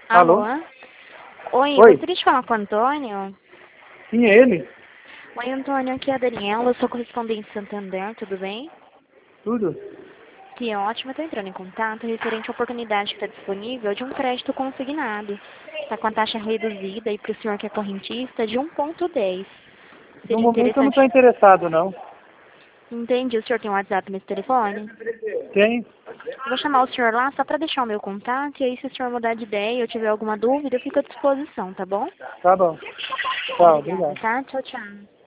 Alô? Alô? Oi, eu Oi? gostaria de falar com o Antônio. Sim, é ele? Oi, Antônio, aqui é a Daniela, eu sou correspondente Santander, tudo bem? Tudo? Que ótimo, eu estou entrando em contato referente à oportunidade que está disponível de um crédito consignado. Está com a taxa reduzida e para o senhor que é correntista de 1,10. No Seria momento eu não interessante. estou interessado, não. Entendi, o senhor tem um WhatsApp nesse telefone? Tem? Eu vou chamar o senhor lá só para deixar o meu contato e aí se o senhor mudar de ideia ou tiver alguma dúvida, eu fico à disposição, tá bom? Tá bom. Tchau, Obrigada, obrigado. tá? Tchau, tchau.